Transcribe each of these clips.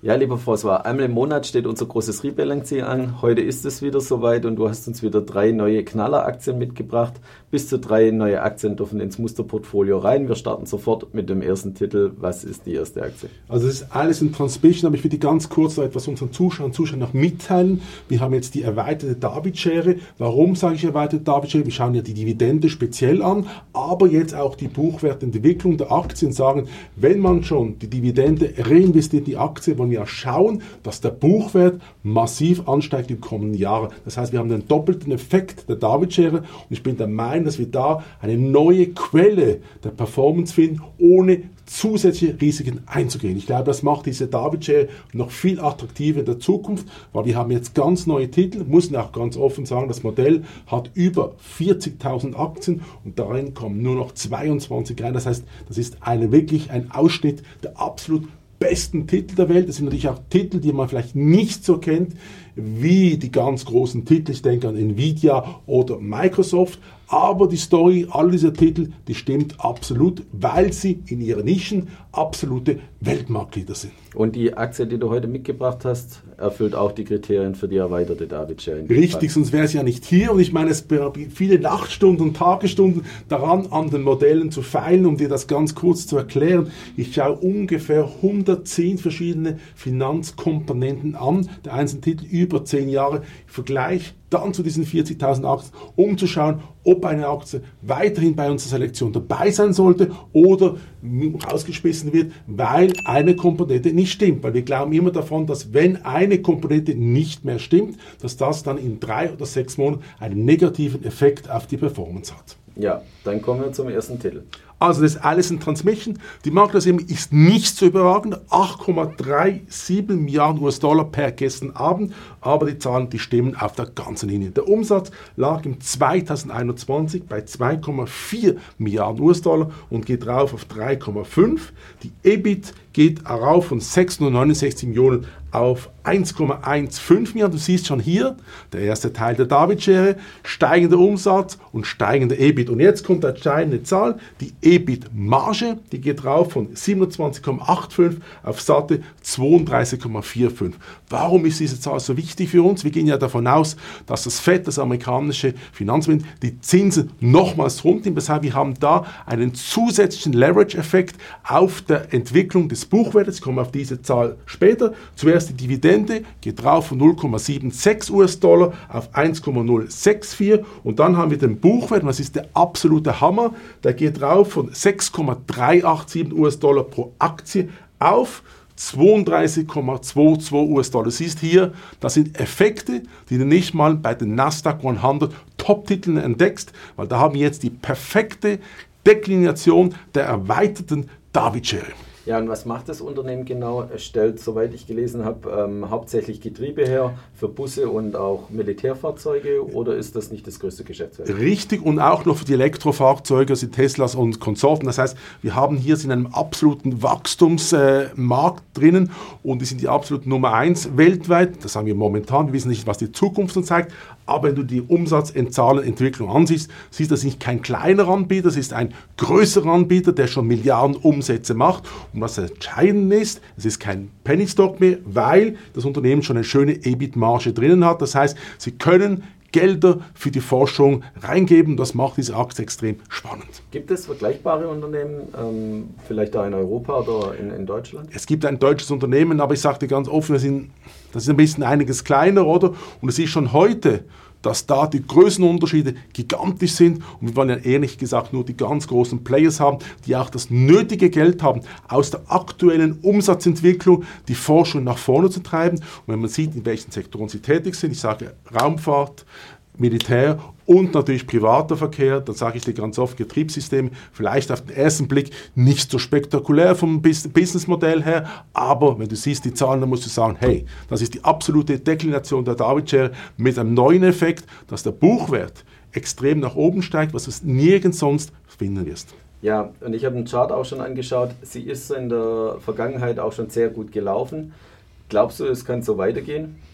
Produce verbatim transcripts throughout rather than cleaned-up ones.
Ja, lieber François, einmal im Monat steht unser großes Rebalancing an. Heute ist es wieder soweit und du hast uns wieder drei neue Knalleraktien mitgebracht. Bis zu drei neue Aktien dürfen ins Musterportfolio rein. Wir starten sofort mit dem ersten Titel. Was ist die erste Aktie? Also es ist alles in Transmission, aber ich würde ganz kurz noch etwas unseren Zuschauern und Zuschauern noch mitteilen. Wir haben jetzt die erweiterte David-Schere. Warum sage ich erweiterte David-Schere? Wir schauen ja die Dividende speziell an, aber jetzt auch die Buchwertentwicklung der Aktien sagen, wenn man schon die Dividende reinvestiert in die Aktie, wollen wir ja schauen, dass der Buchwert massiv ansteigt im kommenden Jahr. Das heißt, wir haben den doppelten Effekt der David-Schere und ich bin der Meinung, dass wir da eine neue Quelle der Performance finden, ohne zusätzliche Risiken einzugehen. Ich glaube, das macht diese David-Schere noch viel attraktiver in der Zukunft, weil wir haben jetzt ganz neue Titel, müssen auch ganz offen sagen, das Modell hat über vierzigtausend Aktien und darin kommen nur noch zweiundzwanzig rein. Das heißt, das ist eine, wirklich ein Ausschnitt der absolut besten Titel der Welt. Das sind natürlich auch Titel, die man vielleicht nicht so kennt, wie die ganz großen Titel. Ich denke an Nvidia oder Microsoft. Aber die Story all dieser Titel, die stimmt absolut, weil sie in ihren Nischen absolute Weltmarktleader sind. Und die Aktie, die du heute mitgebracht hast, erfüllt auch die Kriterien für die erweiterte David-Schere. Richtig, sonst wäre es ja nicht hier. Und ich meine, es braucht viele Nachtstunden und Tagesstunden daran, an den Modellen zu feilen, um dir das ganz kurz zu erklären. Ich schaue ungefähr hundertzehn verschiedene Finanzkomponenten an, der einzelnen Titel über zehn Jahre. Ich vergleiche dann zu diesen vierzigtausend Aktien, um zu schauen, ob eine Aktie weiterhin bei unserer Selektion dabei sein sollte oder rausgeschmissen wird, weil eine Komponente nicht stimmt. Weil wir glauben immer davon, dass wenn eine Komponente nicht mehr stimmt, dass das dann in drei oder sechs Monaten einen negativen Effekt auf die Performance hat. Ja, dann kommen wir zum ersten Titel. Also das ist alles in Transmission. Die Marktkapitalisierung ist nicht so überragend, acht Komma siebenunddreißig Milliarden U S-Dollar per gestern Abend, aber die Zahlen, die stimmen auf der ganzen Linie. Der Umsatz lag im zweitausendeinundzwanzig bei zwei Komma vier Milliarden U S-Dollar und geht rauf auf drei Komma fünf. Die E B I T geht rauf von sechshundertneunundsechzig Millionen auf eins Komma fünfzehn Milliarden. Du siehst schon hier, der erste Teil der David-Schere, steigender Umsatz und steigender E B I T. Und jetzt kommt eine entscheidende Zahl, die E B I T-Marge, die geht rauf von siebenundzwanzig Komma fünfundachtzig auf satte zweiunddreißig Komma fünfundvierzig. Warum ist diese Zahl so wichtig für uns? Wir gehen ja davon aus, dass das Fed, das amerikanische Finanzministerium, die Zinsen nochmals runternimmt. Das heißt, wir haben da einen zusätzlichen Leverage-Effekt auf der Entwicklung des Buchwertes. Ich komme auf diese Zahl später. Zuerst die Dividende geht rauf von null Komma sechsundsiebzig U S-Dollar auf eins Komma null sechs vier und dann haben wir den Buchwert, und das ist der absolute Hammer, der geht rauf von sechs Komma dreihundertsiebenundachtzig U S-Dollar pro Aktie auf zweiunddreißig Komma zweiundzwanzig U S-Dollar. Du siehst hier, das sind Effekte, die du nicht mal bei den Nasdaq hundert Top-Titeln entdeckst, weil da haben wir jetzt die perfekte Deklination der erweiterten David-Schere. Ja, und was macht das Unternehmen genau? Es stellt, soweit ich gelesen habe, ähm, hauptsächlich Getriebe her für Busse und auch Militärfahrzeuge, oder ist das nicht das größte Geschäftsfeld? Richtig, und auch noch für die Elektrofahrzeuge, also Teslas und Konsorten. Das heißt, wir haben hier in einem absoluten Wachstumsmarkt äh, drinnen und die sind die absolute Nummer eins weltweit. Das haben wir momentan. Wir wissen nicht, was die Zukunft uns zeigt. Aber wenn du die Umsatzzahlenentwicklung ansiehst, siehst du, das ist kein kleiner Anbieter, das ist ein größerer Anbieter, der schon Milliarden Umsätze macht. Und was entscheidend ist, es ist kein Penny Stock mehr, weil das Unternehmen schon eine schöne E B I T-Marge drinnen hat. Das heißt, sie können Gelder für die Forschung reingeben. Das macht diese Aktie extrem spannend. Gibt es vergleichbare Unternehmen, ähm, vielleicht da in Europa oder in, in Deutschland? Es gibt ein deutsches Unternehmen, aber ich sage dir ganz offen, das, sind, das ist ein bisschen einiges kleiner, oder? Und es ist schon heute, dass da die Größenunterschiede gigantisch sind und wir wollen ja ehrlich gesagt nur die ganz großen Players haben, die auch das nötige Geld haben, aus der aktuellen Umsatzentwicklung die Forschung nach vorne zu treiben. Und wenn man sieht, in welchen Sektoren sie tätig sind, ich sage Raumfahrt, Militär und natürlich privater Verkehr, dann sage ich dir ganz oft, Getriebssysteme, vielleicht auf den ersten Blick nicht so spektakulär vom Businessmodell her, aber wenn du siehst die Zahlen, dann musst du sagen, hey, das ist die absolute Deklination der David-Schere mit einem neuen Effekt, dass der Buchwert extrem nach oben steigt, was du nirgends sonst finden wirst. Ja, und ich habe den Chart auch schon angeschaut, sie ist in der Vergangenheit auch schon sehr gut gelaufen. Glaubst du, es kann so weitergehen?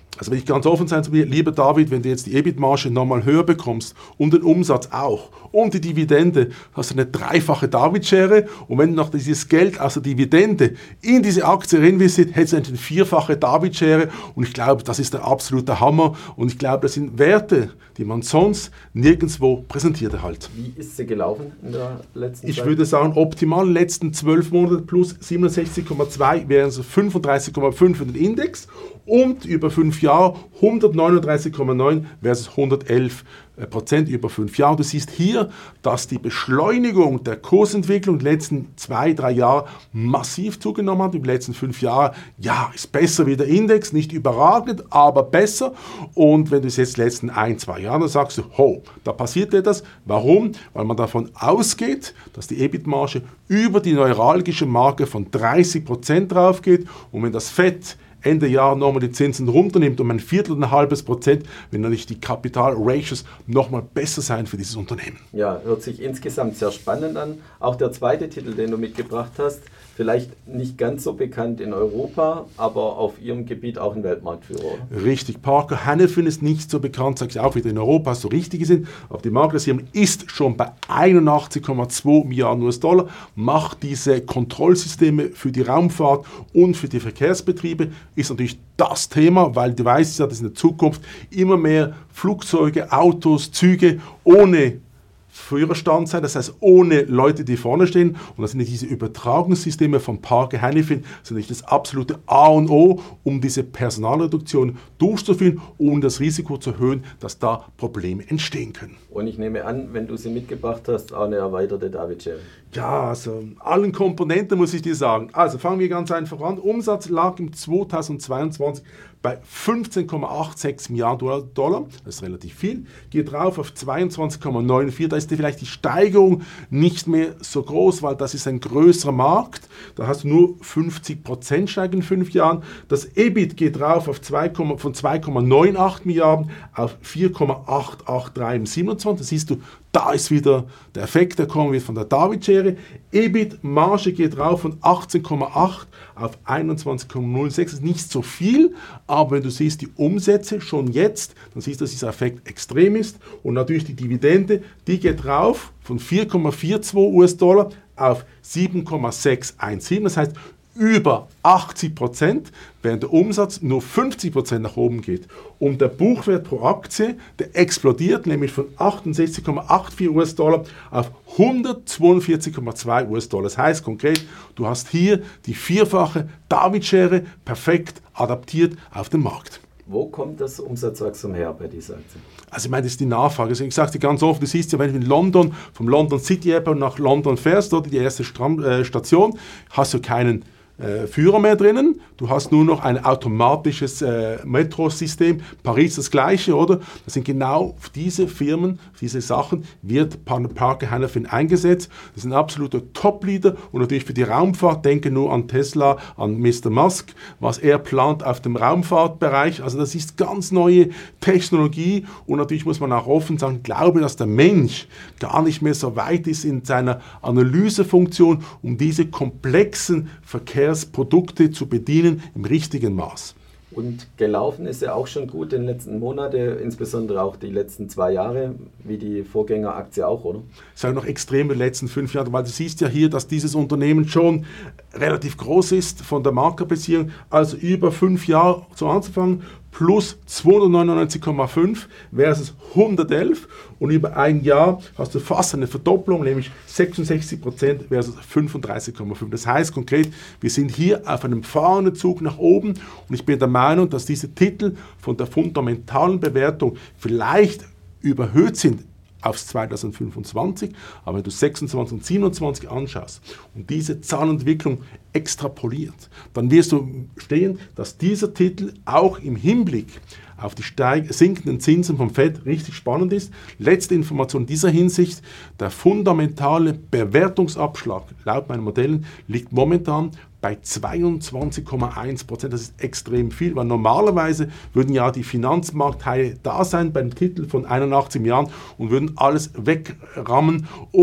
Also wenn ich ganz offen sein zu mir, lieber David, wenn du jetzt die E B I T-Marge nochmal höher bekommst und den Umsatz auch und die Dividende, hast du eine dreifache David-Schere und wenn du noch dieses Geld aus der Dividende in diese Aktie reinvestiert, hättest du eine vierfache David-Schere und ich glaube, das ist der absolute Hammer und ich glaube, das sind Werte, die man sonst nirgendwo präsentiert halt. Wie ist sie gelaufen in der letzten Ich Zeit? würde sagen, optimal letzten zwölf Monate plus siebenundsechzig Komma zwei wären es fünfunddreißig Komma fünf für den Index und über fünf Jahre hundertneununddreißig Komma neun versus hundertelf Prozent über fünf Jahre. Du siehst hier, dass die Beschleunigung der Kursentwicklung in den letzten zwei, drei Jahren massiv zugenommen hat. In den letzten fünf Jahren, ja, ist besser wie der Index, nicht überragend, aber besser. Und wenn du es jetzt in den letzten ein, zwei Jahren sagst du, ho, da passiert etwas. Warum? Weil man davon ausgeht, dass die E B I T-Marge über die neuralgische Marke von dreißig Prozent drauf geht. Und wenn das Fett Ende Jahr nochmal die Zinsen runternimmt um ein Viertel und ein halbes Prozent, wenn dann nicht die Kapital-Ratios nochmal besser sein für dieses Unternehmen. Ja, hört sich insgesamt sehr spannend an. Auch der zweite Titel, den du mitgebracht hast, vielleicht nicht ganz so bekannt in Europa, aber auf ihrem Gebiet auch ein Weltmarktführer, oder? Richtig, Parker Hannifin ist nicht so bekannt, sage ich auch wieder in Europa, so richtig sind, aber die Marktplatzierung ist schon bei einundachtzig Komma zwei Milliarden U S Dollar, macht diese Kontrollsysteme für die Raumfahrt und für die Verkehrsbetriebe, ist natürlich das Thema, weil du weißt ja, dass in der Zukunft immer mehr Flugzeuge, Autos, Züge ohne Führerstand sein, das heißt ohne Leute, die vorne stehen. Und das sind diese Übertragungssysteme von Parker Hannifin, sind nicht das absolute A und O, um diese Personalreduktion durchzuführen, ohne das Risiko zu erhöhen, dass da Probleme entstehen können. Und ich nehme an, wenn du sie mitgebracht hast, auch eine erweiterte David-Schere. Ja, also allen Komponenten muss ich dir sagen. Also fangen wir ganz einfach an. Umsatz lag im zweitausendzweiundzwanzig bei fünfzehn Komma sechsundachtzig Milliarden Dollar, das ist relativ viel, geht rauf auf zweiundzwanzig Komma vierundneunzig, da ist vielleicht die Steigerung nicht mehr so groß, weil das ist ein größerer Markt, da hast du nur fünfzig Prozent Steigerung in fünf Jahren, das E B I T geht rauf auf zwei, von zwei Komma achtzig Milliarden auf vier Komma achthundertdreiundachtzig im siebenundzwanzig, das siehst du, da ist wieder der Effekt, der kommen wird von der David-Schere. E B I T-Marge geht rauf von achtzehn Komma acht auf einundzwanzig Komma null sechs. Das ist nicht so viel, aber wenn du siehst die Umsätze schon jetzt, dann siehst du, dass dieser Effekt extrem ist. Und natürlich die Dividende, die geht rauf von vier Komma zweiundvierzig U S Dollar auf sieben Komma sechshundertsiebzehn. Das heißt, über achtzig Prozent, während der Umsatz nur fünfzig Prozent nach oben geht. Und der Buchwert pro Aktie, der explodiert, nämlich von achtundsechzig Komma vierundachtzig U S Dollar auf hundertzweiundvierzig Komma zwei U S Dollar. Das heißt konkret, du hast hier die vierfache David-Schere perfekt adaptiert auf den Markt. Wo kommt das Umsatzwachstum her bei dieser Aktie? Also ich meine, das ist die Nachfrage. Also ich sage dir ganz offen, du siehst ja, wenn du in London, vom London City Airport nach London fährst, oder die erste Stram- äh, Station, hast du keinen äh, Führer mehr drinnen. Du hast nur noch ein automatisches äh, Metrosystem. Paris das gleiche, oder? Das sind genau diese Firmen, diese Sachen, wird Parker Hannifin eingesetzt. Das sind absolute Top-Leader und natürlich für die Raumfahrt, denke nur an Tesla, an Mister Musk, was er plant auf dem Raumfahrtbereich. Also das ist ganz neue Technologie und natürlich muss man auch offen sagen, ich glaube, dass der Mensch gar nicht mehr so weit ist in seiner Analysefunktion, um diese komplexen Verkehrsprodukte zu bedienen im richtigen Maß. Und gelaufen ist ja auch schon gut in den letzten Monaten, insbesondere auch die letzten zwei Jahre, wie die Vorgängeraktie auch, oder? Es ist auch noch extrem in den letzten fünf Jahren, weil du siehst ja hier, dass dieses Unternehmen schon relativ groß ist von der Marktkapitalisierung, also über fünf Jahre zu Anfang plus zweihundertneunundneunzig Komma fünf versus hundertelf und über ein Jahr hast du fast eine Verdopplung, nämlich sechsundsechzig Prozent versus fünfunddreißig Komma fünf. Das heißt konkret, wir sind hier auf einem fahrenden Zug nach oben und ich bin der Meinung, dass diese Titel von der fundamentalen Bewertung vielleicht überhöht sind auf zweitausendfünfundzwanzig, aber wenn du sechsundzwanzig und siebenundzwanzig anschaust und diese Zahlenentwicklung extrapoliert, dann wirst du sehen, dass dieser Titel auch im Hinblick auf die steig- sinkenden Zinsen vom Fed richtig spannend ist. Letzte Information in dieser Hinsicht, der fundamentale Bewertungsabschlag laut meinen Modellen liegt momentan bei zweiundzwanzig Komma eins Prozent. Das ist extrem viel, weil normalerweise würden ja die Finanzmarktteile da sein beim Titel von einundachtzig Jahren und würden alles wegrammen, um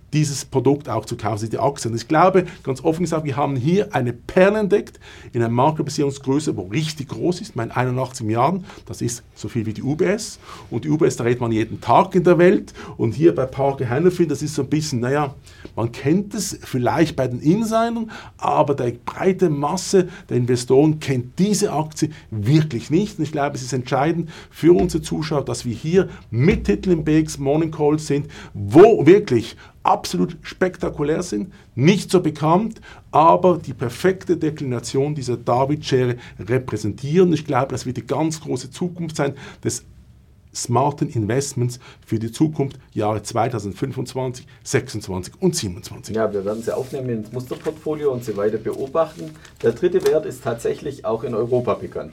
dieses Produkt auch zu kaufen, die Aktien. Und ich glaube, ganz offen gesagt, wir haben hier eine Perle entdeckt in einer Marktkapitalisierungsgröße, wo richtig groß ist, mein einundachtzig Milliarden, das ist so viel wie die U B S. Und die U B S, da redet man jeden Tag in der Welt. Und hier bei Parker Hannifin, das ist so ein bisschen, naja, man kennt es vielleicht bei den Insidern, aber die breite Masse der Investoren kennt diese Aktie wirklich nicht. Und ich glaube, es ist entscheidend für unsere Zuschauer, dass wir hier mit Titeln im B X Morning Call sind, wo wirklich absolut spektakulär sind, nicht so bekannt, aber die perfekte Deklination dieser David-Schere repräsentieren. Ich glaube, das wird die ganz große Zukunft sein des smarten Investments für die Zukunft, Jahre zweitausendfünfundzwanzig, sechsundzwanzig und siebenundzwanzig. Ja, wir werden sie aufnehmen ins Musterportfolio und sie weiter beobachten. Der dritte Wert ist tatsächlich auch in Europa bekannt.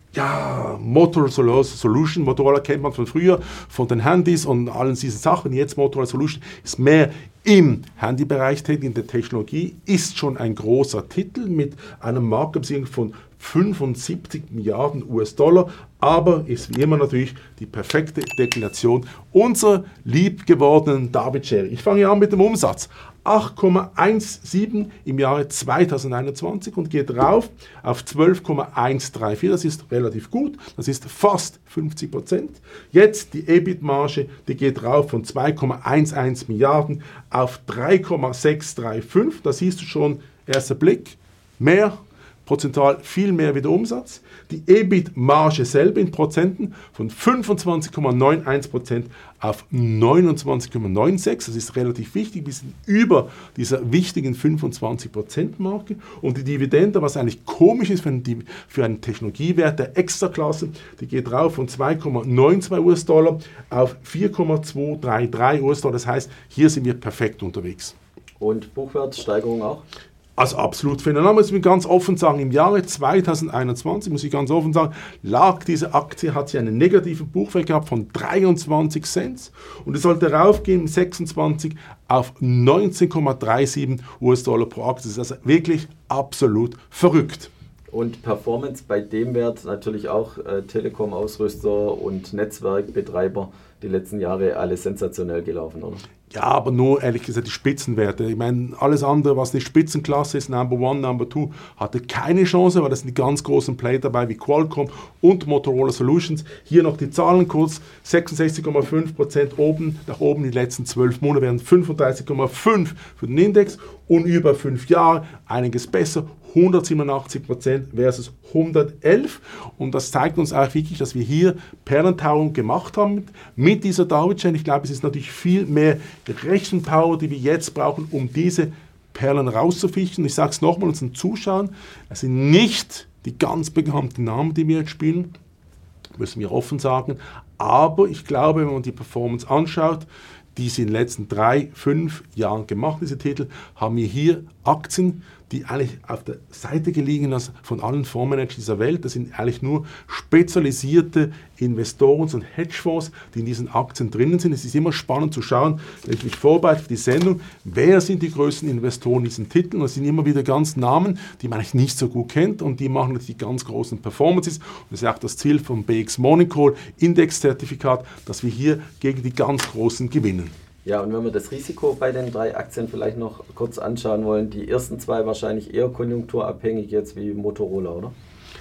Ja, Motorola Solution, Motorola kennt man von früher, von den Handys und allen diesen Sachen. Jetzt Motorola Solution ist mehr im Handybereich tätig, in der Technologie, ist schon ein großer Titel mit einer Marktkapitalisierung von fünfundsiebzig Milliarden U S-Dollar, aber ist wie immer natürlich die perfekte Deklination unserer liebgewordenen David-Schere. Ich fange an mit dem Umsatz. acht Komma siebzehn im Jahre zweitausendeinundzwanzig und geht rauf auf zwölf Komma hundertvierunddreißig. Das ist relativ gut, das ist fast fünfzig Prozent. Jetzt die E B I T-Marge, die geht rauf von zwei Komma elf Milliarden auf drei Komma sechshunderfünfunddreißig. Da siehst du schon, erster Blick, mehr, prozentual viel mehr wie der Umsatz. Die E B I T-Marge selber in Prozenten von fünfundzwanzig Komma einundneunzig Prozent auf neunundzwanzig Komma sechsundneunzig. Das ist relativ wichtig. Wir sind über dieser wichtigen fünfundzwanzig Prozent Marke. Und die Dividende, was eigentlich komisch ist für einen, für einen Technologiewert der Extraklasse, die geht rauf von zwei Komma zweiundneunzig U S-Dollar auf vier Komma zweihundertdreiunddreißig U S-Dollar. Das heißt, hier sind wir perfekt unterwegs. Und Buchwertsteigerung auch? Also absolut phänomenal, muss ich ganz offen sagen, im Jahre zweitausendeinundzwanzig, muss ich ganz offen sagen, lag diese Aktie, hat sie einen negativen Buchwert gehabt von dreiundzwanzig Cent und es sollte raufgehen im sechsundzwanzig auf neunzehn Komma siebenunddreißig U S-Dollar pro Aktie. Das ist also wirklich absolut verrückt. Und Performance bei dem Wert natürlich auch äh, Telekom-Ausrüster und Netzwerkbetreiber die letzten Jahre alle sensationell gelaufen, oder? Ja, aber nur, ehrlich gesagt, die Spitzenwerte. Ich meine, alles andere, was nicht Spitzenklasse ist, Number One, Number Two, hatte keine Chance, weil das sind die ganz großen Player dabei, wie Qualcomm und Motorola Solutions. Hier noch die Zahlen kurz, sechsundsechzig Komma fünf Prozent oben, nach oben die letzten zwölf Monate wären fünfunddreißig Komma fünf für den Index und über fünf Jahre einiges besser, hundertsiebenundachtzig Prozent versus hundertelf. Und das zeigt uns auch wirklich, dass wir hier Perlentauung gemacht haben mit dieser David-Schere. Ich glaube, es ist natürlich viel mehr Rechenpower, die wir jetzt brauchen, um diese Perlen rauszufischen. Ich sage es nochmal unseren Zuschauern, es sind nicht die ganz bekannten Namen, die wir jetzt spielen, müssen wir offen sagen. Aber ich glaube, wenn man die Performance anschaut, die sie in den letzten drei, fünf Jahren gemacht, diese Titel, haben wir hier Aktien, die eigentlich auf der Seite gelegen sind von allen Fondsmanagern dieser Welt. Das sind eigentlich nur spezialisierte Investoren und Hedgefonds, die in diesen Aktien drinnen sind. Es ist immer spannend zu schauen, wenn ich mich vorbereite für die Sendung, wer sind die größten Investoren in diesen Titeln. Das sind immer wieder ganz Namen, die man eigentlich nicht so gut kennt und die machen natürlich die ganz großen Performances. Und das ist auch das Ziel vom B X Morning Call Index-Zertifikat, dass wir hier gegen die ganz Großen gewinnen. Ja, und wenn wir das Risiko bei den drei Aktien vielleicht noch kurz anschauen wollen, die ersten zwei wahrscheinlich eher konjunkturabhängig jetzt wie Motorola, oder?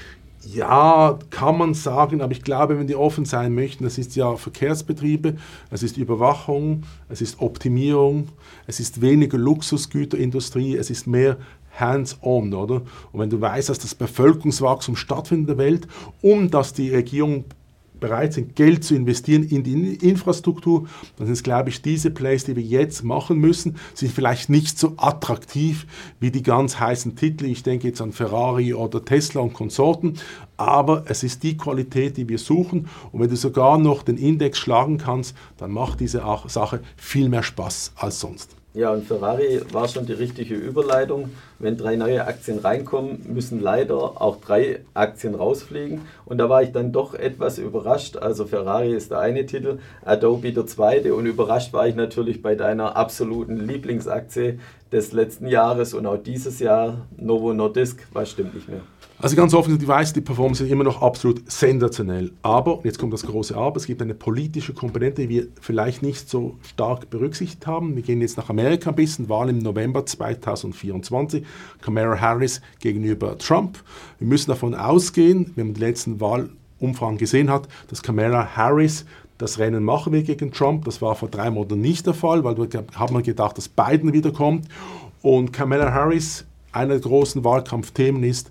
Ja, kann man sagen, aber ich glaube, wenn die offen sein möchten, das ist ja Verkehrsbetriebe, es ist Überwachung, es ist Optimierung, es ist weniger Luxusgüterindustrie, es ist mehr hands-on, oder? Und wenn du weißt, dass das Bevölkerungswachstum stattfindet in der Welt und dass die Regierung bereit sind, Geld zu investieren in die Infrastruktur, dann sind es, glaube ich, diese Plays, die wir jetzt machen müssen, sind vielleicht nicht so attraktiv wie die ganz heißen Titel. Ich denke jetzt an Ferrari oder Tesla und Konsorten, aber es ist die Qualität, die wir suchen. Und wenn du sogar noch den Index schlagen kannst, dann macht diese Sache viel mehr Spaß als sonst. Ja, und Ferrari war schon die richtige Überleitung. Wenn drei neue Aktien reinkommen, müssen leider auch drei Aktien rausfliegen. Und da war ich dann doch etwas überrascht. Also Ferrari ist der eine Titel, Adobe der zweite. Und überrascht war ich natürlich bei deiner absoluten Lieblingsaktie, des letzten Jahres und auch dieses Jahr. Novo Nordisk, was stimmt nicht mehr? Also ganz offen, ich weiß, die Performance ist immer noch absolut sensationell. Aber, jetzt kommt das große Aber, es gibt eine politische Komponente, die wir vielleicht nicht so stark berücksichtigt haben. Wir gehen jetzt nach Amerika ein bisschen, Wahl im November zweitausendvierundzwanzig, Kamala Harris gegenüber Trump. Wir müssen davon ausgehen, wenn man die letzten Wahlumfragen gesehen hat, dass Kamala Harris das Rennen machen will gegen Trump. Das war vor drei Monaten nicht der Fall, weil da hat man gedacht, dass Biden wiederkommt. Und Kamala Harris, einer der großen Wahlkampfthemen ist,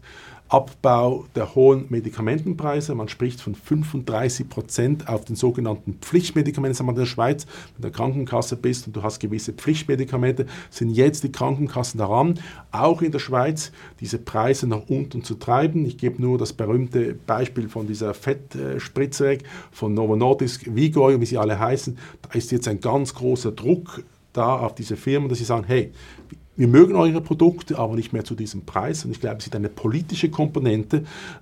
Abbau der hohen Medikamentenpreise. Man spricht von fünfunddreißig Prozent auf den sogenannten Pflichtmedikamenten. Sagen wir in der Schweiz, wenn du in der Krankenkasse bist und du hast gewisse Pflichtmedikamente, sind jetzt die Krankenkassen daran, auch in der Schweiz diese Preise nach unten zu treiben. Ich gebe nur das berühmte Beispiel von dieser Fettspritzung weg, von Novo Nordisk, Wegovy, wie sie alle heißen. Da ist jetzt ein ganz großer Druck da auf diese Firmen, dass sie sagen, hey, wir mögen eure Produkte, aber nicht mehr zu diesem Preis. Und ich glaube, es ist eine politische Komponente,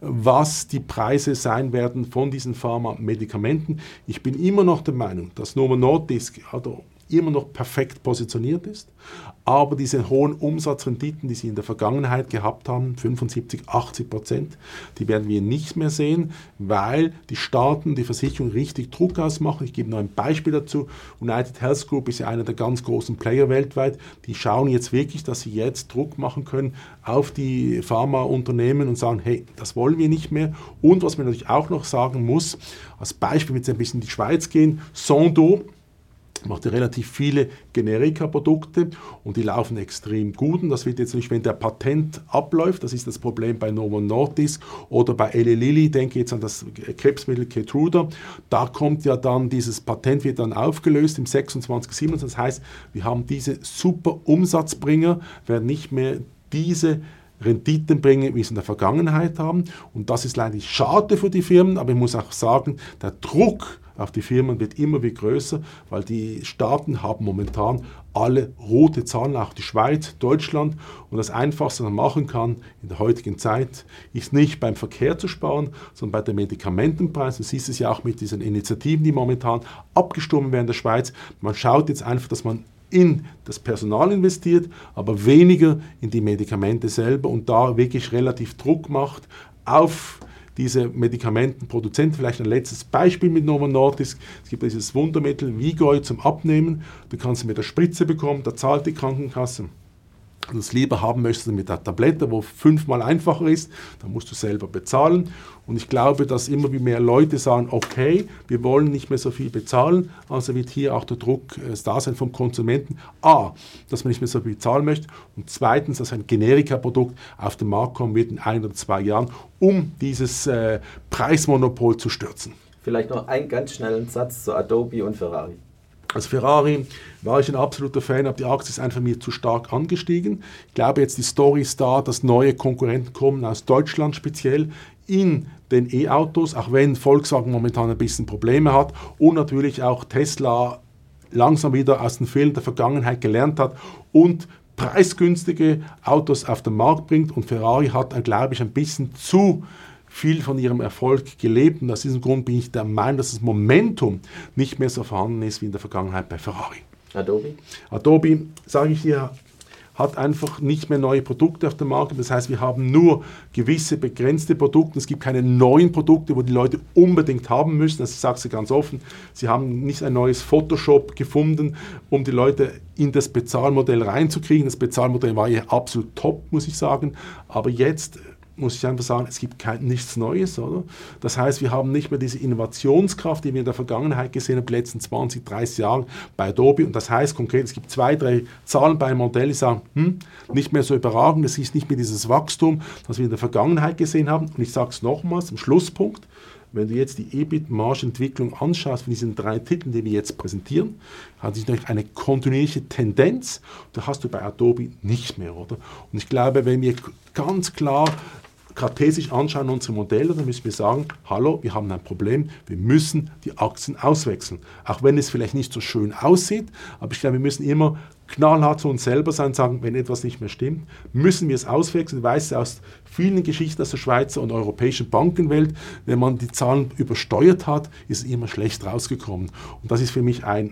was die Preise sein werden von diesen Pharma-Medikamenten. Ich bin immer noch der Meinung, dass Novo Nordisk also immer noch perfekt positioniert ist, aber diese hohen Umsatzrenditen, die sie in der Vergangenheit gehabt haben, fünfundsiebzig, achtzig Prozent, die werden wir nicht mehr sehen, weil die Staaten, die Versicherung richtig Druck ausmachen. Ich gebe noch ein Beispiel dazu. United Health Group ist ja einer der ganz großen Player weltweit. Die schauen jetzt wirklich, dass sie jetzt Druck machen können auf die Pharmaunternehmen und sagen, hey, das wollen wir nicht mehr. Und was man natürlich auch noch sagen muss, als Beispiel, wenn wir jetzt ein bisschen in die Schweiz gehen, Sandoz macht ja relativ viele Generika-Produkte und die laufen extrem gut. Und das wird jetzt nicht, wenn der Patent abläuft, das ist das Problem bei Novo Nordisk oder bei Eli Lilly, denke jetzt an das Krebsmittel Keytruda, da kommt ja dann, dieses Patent wird dann aufgelöst im sechsundzwanzig, siebenundzwanzig, das heißt, wir haben diese super Umsatzbringer, werden nicht mehr diese Renditen bringen, wie sie in der Vergangenheit haben. Und das ist leider schade für die Firmen, aber ich muss auch sagen, der Druck auf die Firmen wird immer wie größer, weil die Staaten haben momentan alle rote Zahlen, auch die Schweiz, Deutschland. Und das Einfachste, was man machen kann in der heutigen Zeit, ist nicht beim Verkehr zu sparen, sondern bei den Medikamentenpreisen. Du siehst es ja auch mit diesen Initiativen, die momentan abgestimmt werden in der Schweiz. Man schaut jetzt einfach, dass man in das Personal investiert, aber weniger in die Medikamente selber und da wirklich relativ Druck macht auf diese Medikamentenproduzenten. Vielleicht ein letztes Beispiel mit Novo Nordisk. Es gibt dieses Wundermittel Wegovy zum Abnehmen. Du kannst es mit der Spritze bekommen, da zahlt die Krankenkasse. Wenn du es lieber haben möchtest mit der Tablette, wo fünfmal einfacher ist, dann musst du selber bezahlen. Und ich glaube, dass immer wie mehr Leute sagen, okay, wir wollen nicht mehr so viel bezahlen, also wird hier auch der Druck äh, da sein vom Konsumenten. A, dass man nicht mehr so viel zahlen möchte und zweitens, dass ein Generika-Produkt auf den Markt kommen wird in ein oder zwei Jahren, um dieses äh, Preismonopol zu stürzen. Vielleicht noch einen ganz schnellen Satz zu Adobe und Ferrari. Als Ferrari war ich ein absoluter Fan, aber die Aktie ist einfach mir zu stark angestiegen. Ich glaube jetzt, die Story ist da, dass neue Konkurrenten kommen, aus Deutschland speziell, in den E-Autos, auch wenn Volkswagen momentan ein bisschen Probleme hat und natürlich auch Tesla langsam wieder aus den Fehlern der Vergangenheit gelernt hat und preisgünstige Autos auf den Markt bringt. Und Ferrari hat, glaube ich, ein bisschen zu viel von ihrem Erfolg gelebt und aus diesem Grund bin ich der Meinung, dass das Momentum nicht mehr so vorhanden ist wie in der Vergangenheit bei Ferrari. Adobe? Adobe, sage ich dir, hat einfach nicht mehr neue Produkte auf dem Markt. Das heißt, wir haben nur gewisse begrenzte Produkte. Es gibt keine neuen Produkte, wo die Leute unbedingt haben müssen. Also ich sage es ganz offen, sie haben nicht ein neues Photoshop gefunden, um die Leute in das Bezahlmodell reinzukriegen. Das Bezahlmodell war ja absolut top, muss ich sagen. Aber jetzt muss ich einfach sagen, es gibt kein, nichts Neues, oder? Das heißt, wir haben nicht mehr diese Innovationskraft, die wir in der Vergangenheit gesehen haben, die letzten zwanzig, dreißig Jahre bei Adobe. Und das heißt konkret, es gibt zwei, drei Zahlen bei einem Modell, die sagen, hm, nicht mehr so überragend, es ist nicht mehr dieses Wachstum, das wir in der Vergangenheit gesehen haben. Und ich sage es nochmals, im Schlusspunkt, wenn du jetzt die E B I T-Margenentwicklung anschaust von diesen drei Titeln, die wir jetzt präsentieren, hat sich natürlich eine kontinuierliche Tendenz. Da hast du bei Adobe nicht mehr, oder? Und ich glaube, wenn wir ganz klar kartesisch anschauen unsere Modelle, dann müssen wir sagen, hallo, wir haben ein Problem, wir müssen die Aktien auswechseln. Auch wenn es vielleicht nicht so schön aussieht, aber ich glaube, wir müssen immer knallhart zu uns selber sein und sagen, wenn etwas nicht mehr stimmt, müssen wir es auswechseln. Ich weiß aus vielen Geschichten aus der Schweizer und europäischen Bankenwelt, wenn man die Zahlen übersteuert hat, ist es immer schlecht rausgekommen. Und das ist für mich ein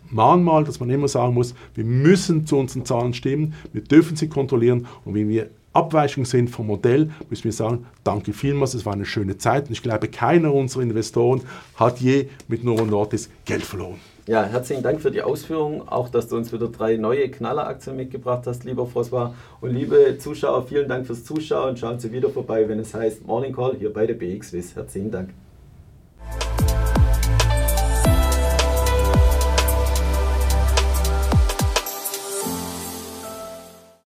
Mahnmal, dass man immer sagen muss, wir müssen zu unseren Zahlen stimmen, wir dürfen sie kontrollieren und wenn wir Abweichungen sehen vom Modell, müssen wir sagen, danke vielmals, es war eine schöne Zeit und ich glaube, keiner unserer Investoren hat je mit Novo Nordisk Geld verloren. Ja, herzlichen Dank für die Ausführungen, auch dass du uns wieder drei neue Knalleraktien mitgebracht hast, lieber François. Und liebe Zuschauer, vielen Dank fürs Zuschauen. Schauen Sie wieder vorbei, wenn es heißt Morning Call hier bei der B X Swiss. Herzlichen Dank.